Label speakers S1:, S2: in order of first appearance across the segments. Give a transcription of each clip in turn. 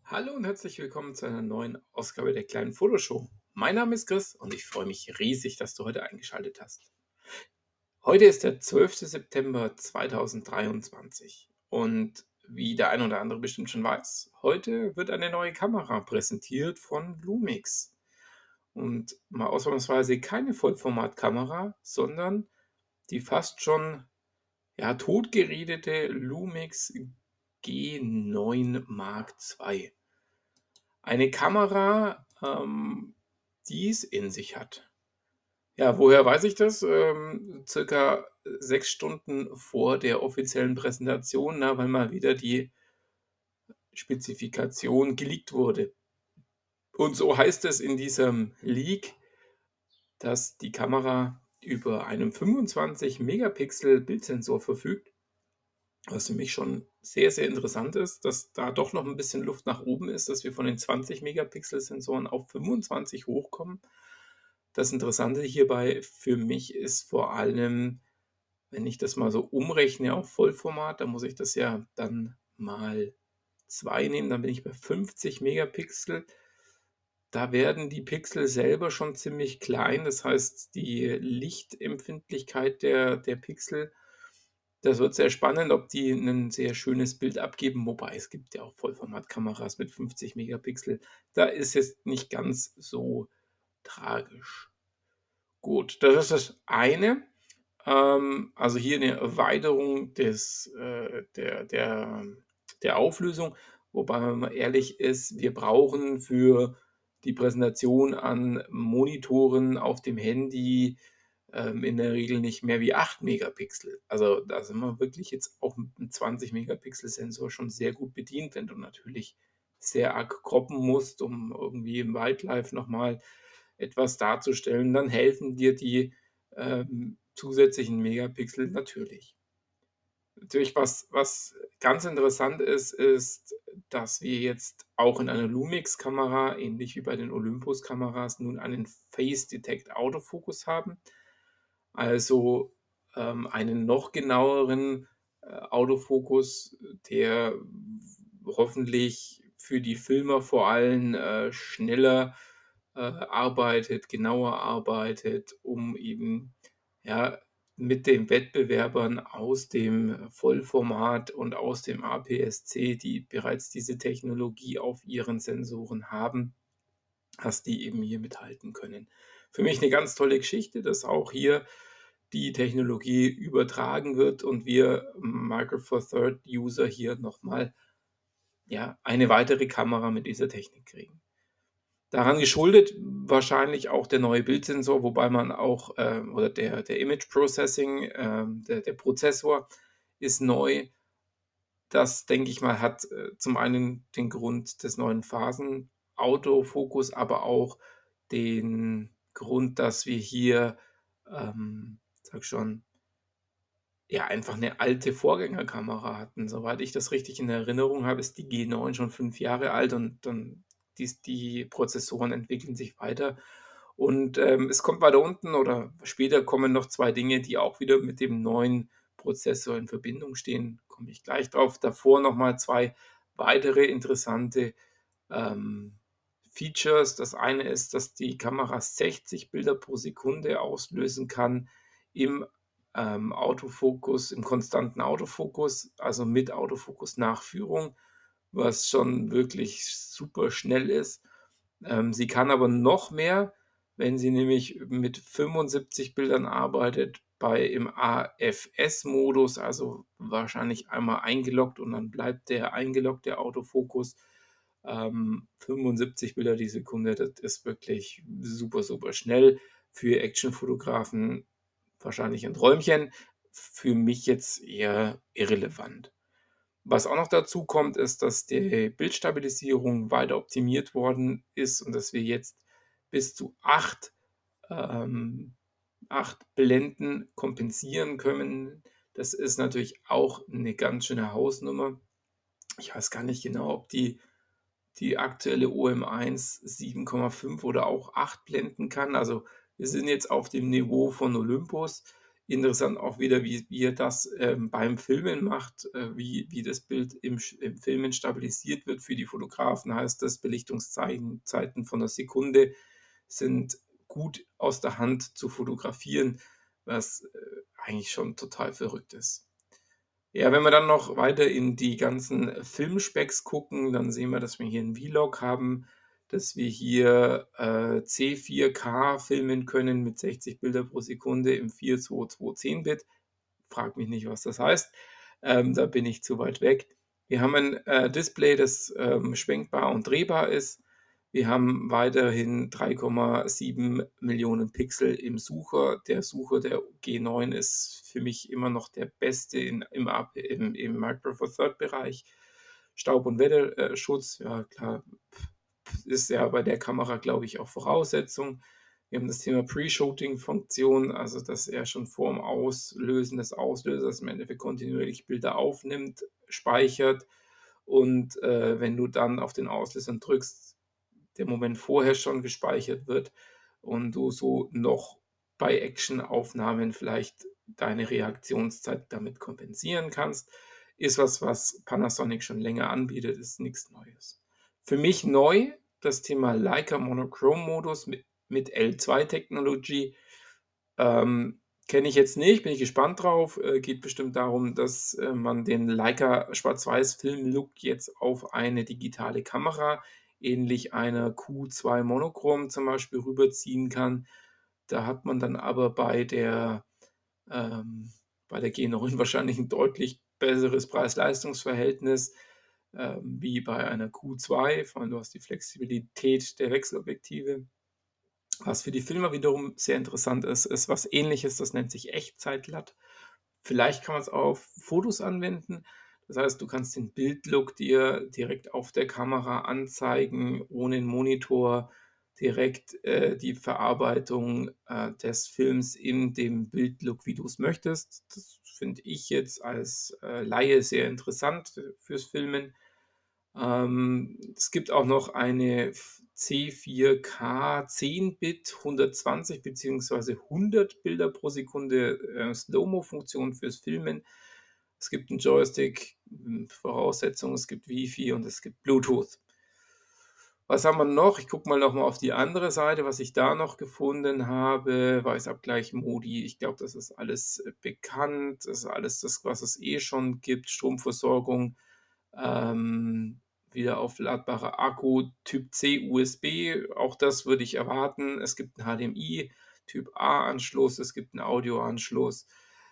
S1: Hallo und herzlich willkommen zu einer neuen Ausgabe der kleinen Fotoshow. Mein Name ist Chris und ich freue mich riesig, dass du heute eingeschaltet hast. Heute ist der 12. September 2023 und wie der ein oder andere bestimmt schon weiß, heute wird eine neue Kamera präsentiert von Lumix. Und mal ausnahmsweise keine Vollformatkamera, sondern die fast schon totgeredete Lumix G9 Mark II. Eine Kamera, die es in sich hat. Ja, woher weiß ich das? Circa 6 Stunden vor der offiziellen Präsentation, weil mal wieder die Spezifikation geleakt wurde. Und so heißt es in diesem Leak, dass die Kamera über einen 25 Megapixel Bildsensor verfügt, was für mich schon sehr, sehr interessant ist, dass da doch noch ein bisschen Luft nach oben ist, dass wir von den 20 Megapixel Sensoren auf 25 hochkommen. Das Interessante hierbei für mich ist vor allem, wenn ich das mal so umrechne auf Vollformat, dann muss ich das ja dann mal 2 nehmen, dann bin ich bei 50 Megapixel. Da werden die Pixel selber schon ziemlich klein. Das heißt, die Lichtempfindlichkeit der Pixel, das wird sehr spannend, ob die ein sehr schönes Bild abgeben, wobei es gibt ja auch Vollformatkameras mit 50 Megapixel. Da ist jetzt nicht ganz so tragisch. Gut, das ist das eine. Also hier eine Erweiterung der Auflösung, wobei man mal ehrlich ist, wir brauchen für die Präsentation an Monitoren auf dem Handy, in der Regel nicht mehr wie 8 Megapixel. Also, da sind wir wirklich jetzt auch mit 'nem 20 Megapixel-Sensor schon sehr gut bedient, wenn du natürlich sehr arg croppen musst, um irgendwie im Wildlife noch mal etwas darzustellen, dann helfen dir die, zusätzlichen Megapixel natürlich. Natürlich, was ganz interessant ist, dass wir jetzt auch in einer Lumix-Kamera, ähnlich wie bei den Olympus-Kameras, nun einen Face Detect Autofokus haben. Also, einen noch genaueren, Autofokus, der hoffentlich für die Filmer vor allem, schneller, arbeitet, genauer arbeitet, um eben, ja, mit den Wettbewerbern aus dem Vollformat und aus dem APS-C, die bereits diese Technologie auf ihren Sensoren haben, dass die eben hier mithalten können. Für mich eine ganz tolle Geschichte, dass auch hier die Technologie übertragen wird und wir Micro Four Third User hier noch mal, ja, eine weitere Kamera mit dieser Technik kriegen. Daran geschuldet wahrscheinlich auch der neue Bildsensor, wobei man auch, oder der Image Processing, der Prozessor ist neu. Das, denke ich mal, hat, zum einen den Grund des neuen Phasenautofokus, aber auch den Grund, dass wir hier, sage schon, ja, einfach eine alte Vorgängerkamera hatten. Soweit ich das richtig in Erinnerung habe, ist die G9 schon 5 Jahre alt und dann die Prozessoren entwickeln sich weiter. Und, es kommt weiter unten oder später kommen noch 2 Dinge, die auch wieder mit dem neuen Prozessor in Verbindung stehen, komme ich gleich drauf. Davor noch mal 2 weitere interessante, ähm, Features. Das eine ist, dass die Kamera 60 Bilder pro Sekunde auslösen kann im Autofokus, im konstanten Autofokus, also mit Autofokus-Nachführung, was schon wirklich super schnell ist. Sie kann aber noch mehr, wenn sie nämlich mit 75 Bildern arbeitet im AFS-Modus, also wahrscheinlich einmal eingeloggt und dann bleibt der eingeloggte Autofokus. 75 Bilder die Sekunde, das ist wirklich super, super schnell. Für Actionfotografen wahrscheinlich ein Träumchen, für mich jetzt eher irrelevant. Was auch noch dazu kommt, ist, dass die Bildstabilisierung weiter optimiert worden ist und dass wir jetzt bis zu 8 Blenden kompensieren können. Das ist natürlich auch eine ganz schöne Hausnummer. Ich weiß gar nicht genau, ob die aktuelle OM1 7,5 oder auch 8 blenden kann. Also, wir sind jetzt auf dem Niveau von Olympus Interessant auch wieder, wie er das, beim Filmen macht, wie das Bild im Filmen stabilisiert wird. Für die Fotografen heißt das, Belichtungszeiten von 'ner Sekunde sind gut aus der Hand zu fotografieren, was, eigentlich schon total verrückt ist. Ja, wenn wir dann noch weiter in die ganzen Filmspecs gucken, dann sehen wir, dass wir hier 'n Vlog haben, dass wir hier, C4K filmen können mit 60 Bilder pro Sekunde im 4:2:2 Bit. Frag mich nicht, was das heißt. Da bin ich zu weit weg. Wir haben ein, Display, das, schwenkbar und drehbar ist. Wir haben weiterhin 3,7 Millionen Pixel im Sucher. Der Sucher, der G9 ist für mich immer noch der beste im Micro Four Third Bereich. Staub und Wetterschutz, ja klar, ist ja bei der Kamera, glaube ich, auch Voraussetzung. Wir haben das Thema Pre-Shooting-Funktion, also dass er schon vorm Auslösen des Auslösers im Endeffekt kontinuierlich Bilder aufnimmt, speichert und, wenn du dann auf den Auslöser drückst, der Moment vorher schon gespeichert wird und du so noch bei Actionaufnahmen vielleicht deine Reaktionszeit damit kompensieren kannst. Ist was Panasonic schon länger anbietet, ist nichts Neues. Für mich neu das Thema Leica Monochrome Modus mit L2-Technologie. Kenne ich jetzt nicht, bin ich gespannt drauf. Geht bestimmt darum, dass, man den Leica Schwarz-Weiß-Film-Look jetzt auf eine digitale Kamera, ähnlich einer Q2 Monochrom zum Beispiel, rüberziehen kann. Da hat man dann aber ähm, bei der G9 wahrscheinlich ein deutlich besseres Preis-Leistungs-Verhältnis, wie bei einer Q2, vor allem du hast die Flexibilität der Wechselobjektive. Was für die Filmer wiederum sehr interessant ist, ist was Ähnliches, das nennt sich Echtzeit-LUT. Vielleicht kann man es auf Fotos anwenden. Das heißt, du kannst den Bildlook dir direkt auf der Kamera anzeigen, ohne 'n Monitor, direkt, die Verarbeitung, des Films in dem Bildlook, wie du es möchtest. Das finde ich jetzt als, Laie sehr interessant, fürs Filmen. Es gibt auch noch eine C4K 10-Bit 120 beziehungsweise 100 Bilder pro Sekunde, Slow-Mo-Funktion fürs Filmen. Es gibt 'n Joystick, Voraussetzung, es gibt Wi-Fi und es gibt Bluetooth. Was haben wir noch? Ich gucke mal noch mal auf die andere Seite, was ich da noch gefunden habe. Weißabgleich-Modi. Ich glaube, das ist alles, bekannt. Das ist alles das, was es eh schon gibt. Stromversorgung, ähm, wiederaufladbarer Akku, Typ C USB, auch das würde ich erwarten. Es gibt 'n HDMI Typ A-Anschluss, es gibt 'n Audioanschluss.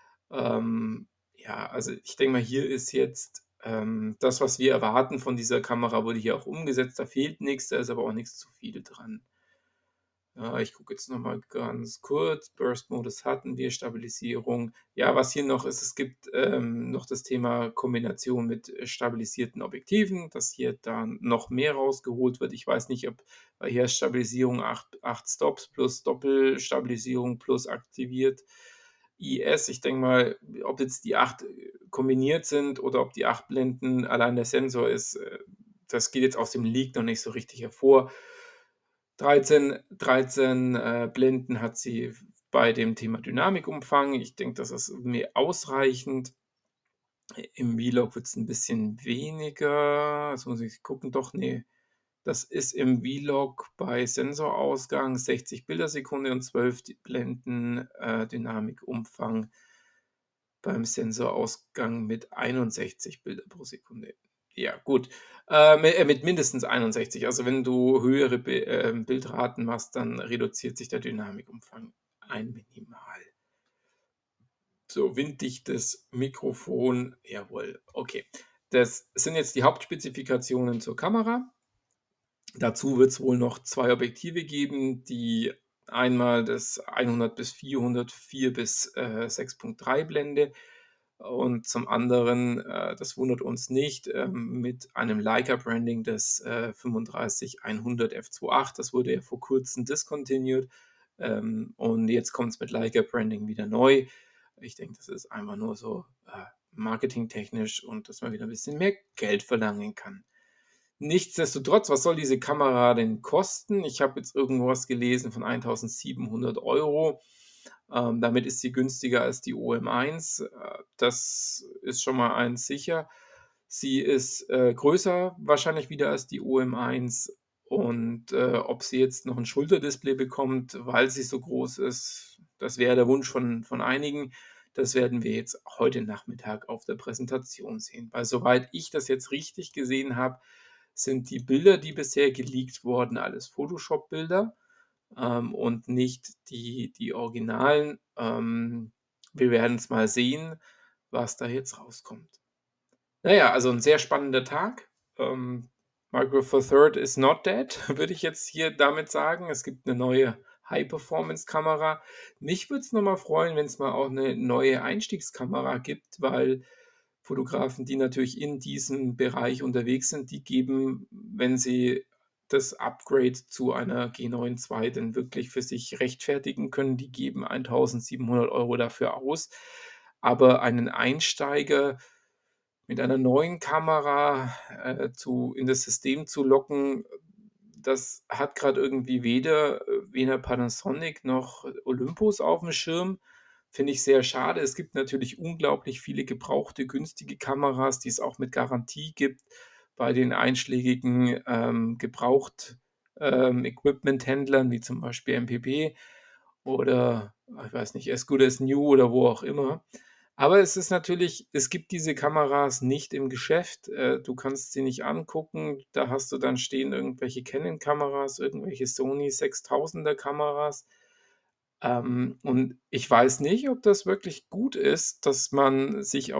S1: Ja, also ich denke mal, hier ist jetzt, das, was wir erwarten von dieser Kamera, wurde hier auch umgesetzt. Da fehlt nix, da ist aber auch nix zu viel dran. Ja, ich gucke jetzt noch mal ganz kurz. Burst-Modus hatten wir, Stabilisierung. Ja, was hier noch ist, es gibt, noch das Thema Kombination mit, stabilisierten Objektiven, dass hier dann noch mehr rausgeholt wird. Ich weiß nicht, ob weil hier Stabilisierung 8 Stops plus Doppelstabilisierung plus aktiviert IS. Ich denke mal, ob jetzt die 8 kombiniert sind oder ob die 8 Blenden allein der Sensor ist, das geht jetzt aus dem Leak noch nicht so richtig hervor. 13 Blenden hat sie bei dem Thema Dynamikumfang. Ich denke, das ist mir ausreichend. Im Vlog wird's 'n bisschen weniger. Jetzt muss ich gucken. Doch, ne, das ist im Vlog bei Sensorausgang 60 Bildersekunde und 12 Blenden, Dynamikumfang beim Sensorausgang mit 61 Bilder pro Sekunde. Ja, gut. Mit mindestens 61. Also, wenn du höhere Bildraten machst, dann reduziert sich der Dynamikumfang ein minimal. So, winddichtes Mikrofon, jawohl, okay. Das sind jetzt die Hauptspezifikationen zur Kamera. Dazu wird es wohl noch 2 Objektive geben, die einmal das 100 bis 400, 4 bis, 6.3 Blende und zum anderen, das wundert uns nicht, mit einem Leica-Branding des, 35-100 f2.8. Das wurde ja vor Kurzem discontinued, und jetzt kommt es mit Leica-Branding wieder neu. Ich denke, das ist einfach nur so, marketingtechnisch und dass man wieder ein bisschen mehr Geld verlangen kann. Nichtsdestotrotz, was soll diese Kamera denn kosten? Ich habe jetzt irgendwo was gelesen von 1.700 €. Damit ist sie günstiger als die OM1. Das ist schon mal eins sicher. Sie ist, größer wahrscheinlich wieder als die OM1 und, ob sie jetzt noch ein Schulterdisplay bekommt, weil sie so groß ist, das wäre der Wunsch von einigen. Das werden wir jetzt heute Nachmittag auf der Präsentation sehen. Weil soweit ich das jetzt richtig gesehen habe, sind die Bilder, die bisher geleakt wurden, alles Photoshop-Bilder, und nicht die Originalen. Wir werden es mal sehen, was da jetzt rauskommt. Na ja, also 'n sehr spannender Tag. Micro Four Third is not dead, würde ich jetzt hier damit sagen. Es gibt 'ne neue High-Performance-Kamera. Mich würde es noch mal freuen, wenn's mal auch 'ne neue Einstiegskamera gibt, weil Fotografen, die natürlich in diesem Bereich unterwegs sind, die geben, wenn sie das Upgrade zu einer G9 II denn wirklich für sich rechtfertigen können, die geben 1.700 € dafür aus. Aber einen Einsteiger mit einer neuen Kamera, zu in das System zu locken, das hat grad irgendwie weder Panasonic noch Olympus aufm Schirm. Finde ich sehr schade. Es gibt natürlich unglaublich viele gebrauchte, günstige Kameras, die es auch mit Garantie gibt bei den einschlägigen, Gebraucht Equipment-Händlern wie zum Beispiel MPP oder, ich weiß nicht, As Good As New oder wo auch immer. Aber es gibt diese Kameras nicht im Geschäft. Du kannst sie nicht angucken. Da hast du dann stehen irgendwelche Canon-Kameras, irgendwelche Sony 6000er Kameras. Und ich weiß nicht, ob das wirklich gut ist, dass man sich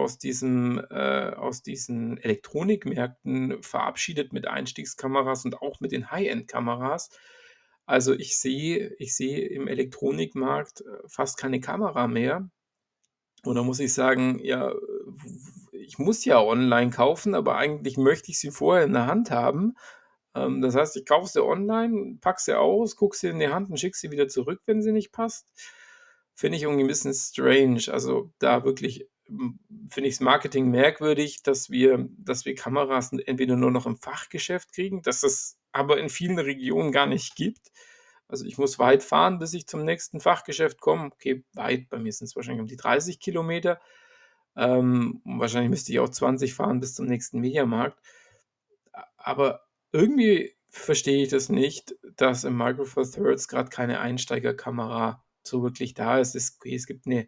S1: aus diesen Elektronikmärkten verabschiedet mit Einstiegskameras und auch mit den High-End-Kameras. Also, ich sehe im Elektronikmarkt, fast keine Kamera mehr. Und da muss ich sagen, ja, ich muss ja online kaufen, aber eigentlich möchte ich sie vorher in der Hand haben. Das heißt, ich kaufe sie online, packe sie aus, gucke sie in die Hand und schicke sie wieder zurück, wenn sie nicht passt. Finde ich irgendwie 'n bisschen strange. Also, da wirklich, finde ich's Marketing merkwürdig, dass wir Kameras entweder nur noch im Fachgeschäft kriegen, dass es aber in vielen Regionen gar nicht gibt. Also, ich muss weit fahren, bis ich zum nächsten Fachgeschäft komme. Okay, weit, bei mir sind's wahrscheinlich um die 30 Kilometer. Wahrscheinlich müsste ich auch 20 fahren bis zum nächsten Mediamarkt. Aber irgendwie verstehe ich das nicht, dass im Micro Four Thirds grad keine Einsteigerkamera so wirklich da ist. Es gibt 'ne,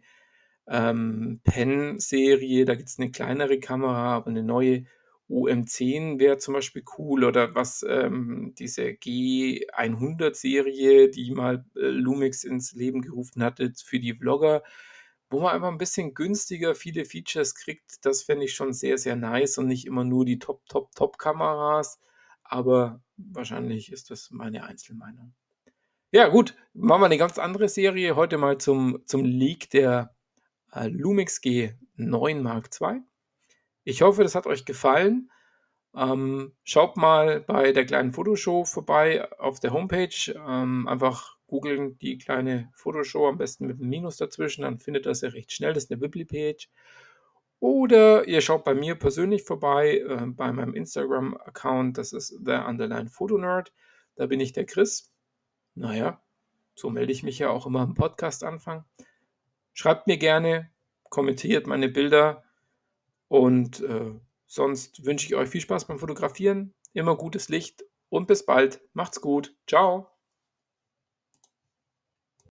S1: Pen-Serie, da gibt's 'ne kleinere Kamera, aber 'ne neue OM10 wäre zum Beispiel cool oder was, diese G100-Serie, die mal, Lumix ins Leben gerufen hatte für die Vlogger, wo man einfach 'n bisschen günstiger viele Features kriegt. Das fände ich schon sehr, sehr nice und nicht immer nur die Top, Top, Top-Kameras, aber wahrscheinlich ist das meine Einzelmeinung. Ja gut, machen wir 'ne ganz andere Serie. Heute mal zum Leak der, Lumix G9 Mark II. Ich hoffe, das hat euch gefallen. Schaut mal bei der kleinen Fotoshow vorbei auf der Homepage. Einfach googeln, die kleine Fotoshow, am besten mit 'nem Minus dazwischen, dann findet ihr sie recht schnell. Das ist 'ne Weebly-Page. Oder ihr schaut bei mir persönlich vorbei, bei meinem Instagram-Account. Das ist the_photonerd. Da bin ich der Chris. Na ja, so melde ich mich ja auch immer am Podcast-Anfang. Schreibt mir gerne, kommentiert meine Bilder und, sonst wünsche ich euch viel Spaß beim Fotografieren, immer gutes Licht und bis bald. Macht's gut. Tschau.